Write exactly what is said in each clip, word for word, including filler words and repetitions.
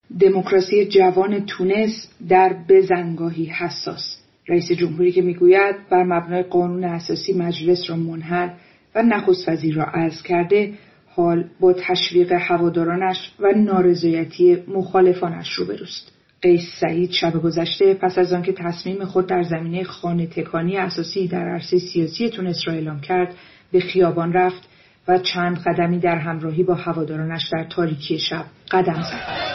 دموکراسی جوان تونس در بزنگاهی حساس. رئیس جمهوری که میگوید بر مبنای قانون اساسی مجلس را منحل و نخست وزیر را عزل کرده، حال با تشویق هوادارانش و نارضایتی مخالفانش روبروست. قیس سعید شب گذشته پس از آنکه تصمیم خود در زمینه خانه تکانی اساسی در عرصه سیاسی تونس را اعلام کرد، به خیابان رفت و چند قدمی در همراهی با هوادارانش در تاریکی شب قدم زد.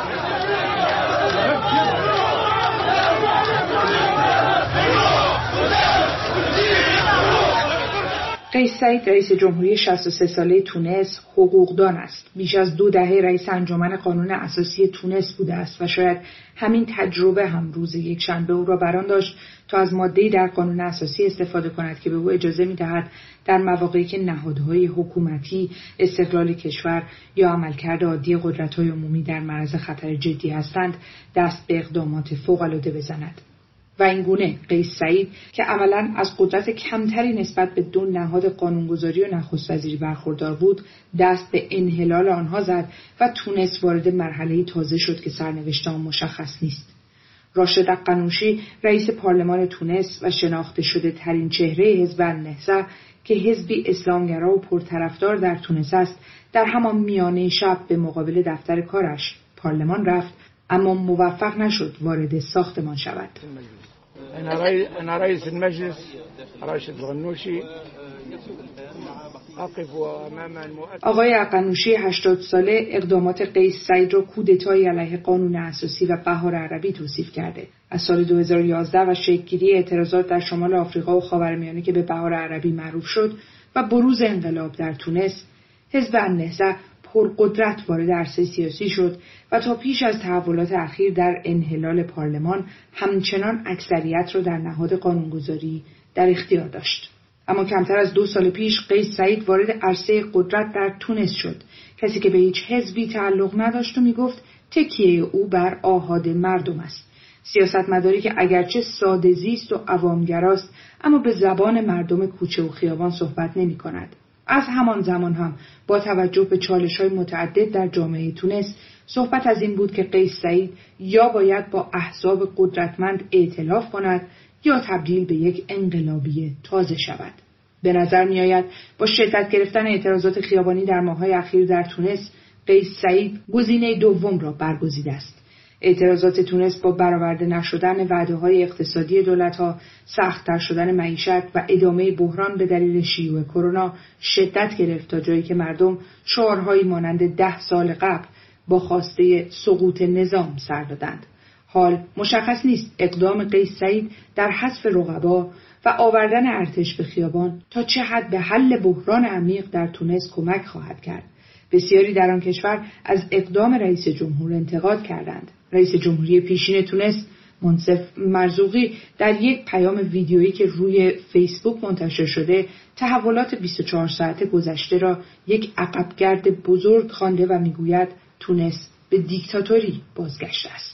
قیس سعید رئیس جمهوری شصت و سه ساله تونس حقوقدان است. بیش از دو دهه رئیس انجمن قانون اساسی تونس بوده است و شاید همین تجربه هم روز یکشنبه او را بران داشت تا از ماده‌ای در قانون اساسی استفاده کند که به او اجازه می‌دهد در مواقعی که نهادهای حکومتی، استقلال کشور یا عملکرد عادی قدرت‌های عمومی در معرض خطر جدی هستند، دست به اقدامات فوق‌العاده بزند. و این گونه قیس سعید که عملاً از قدرت کمتری نسبت به دو نهاد قانونگذاری و نخست وزیری برخوردار بود، دست به انحلال آنها زد و تونس وارد مرحله‌ای تازه شد که سرنوشت آن مشخص نیست. راشد اقنوشی رئیس پارلمان تونس و شناخته شده ترین چهره حزب النهضه که حزبی اسلامگرا و پرطرفدار در تونس است، در همان میانه شب به مقابل دفتر کارش پارلمان رفت، اما موفق نشد وارد ساختمان شود. أنا رئيس المجلس راشد الغنوشي أقف أمام المؤسسة. آقای اقنوشی هشتاد ساله اقدامات قیس سعید را کودتای علیه قانون اساسی و بهار عربی توصیف کرده. از سال دو هزار و یازده و شکل‌گیری اعتراضات در شمال آفریقا و خاورمیانه که به بهار عربی معروف شد و بروز انقلاب در تونس، حزب النهضه پرقدرت وارد عرصه سیاسی شد و تا پیش از تحولات اخیر در انحلال پارلمان همچنان اکثریت را در نهاد قانونگذاری در اختیار داشت. اما کمتر از دو سال پیش قیس سعید وارد عرصه قدرت در تونس شد، کسی که به هیچ حزبی تعلق نداشت و میگفت تکیه او بر آحاد مردم است. سیاستمداری که اگرچه ساده زیست و عوامگراست، اما به زبان مردم کوچه و خیابان صحبت نمی کند. از همان زمان هم با توجه به چالش‌های متعدد در جامعه تونس، صحبت از این بود که قیس سعید یا باید با احزاب قدرتمند ائتلاف کند یا تبدیل به یک انقلابی تازه شود. به نظر می‌آید با شدت گرفتن اعتراضات خیابانی در ماه‌های اخیر در تونس، قیس سعید گزینه دوم را برگزیده است. اعتراضات تونس با برآورده نشدن وعده‌های اقتصادی دولت‌ها، سخت‌تر شدن معیشت و ادامه بحران به دلیل شیوع کرونا شدت گرفت تا جایی که مردم شعارهایی مانند ده سال قبل با خواسته سقوط نظام سر دادند. حال مشخص نیست اقدام قیس سعید در حذف رقبا و آوردن ارتش به خیابان تا چه حد به حل بحران عمیق در تونس کمک خواهد کرد. بسیاری در آن کشور از اقدام رئیس جمهور انتقاد کردند. رئیس جمهوری پیشین تونس منصف مرزوقی در یک پیام ویدیویی که روی فیسبوک منتشر شده، تحولات بیست و چهار ساعت گذشته را یک عقبگرد بزرگ خوانده و میگوید تونس به دیکتاتوری بازگشته است.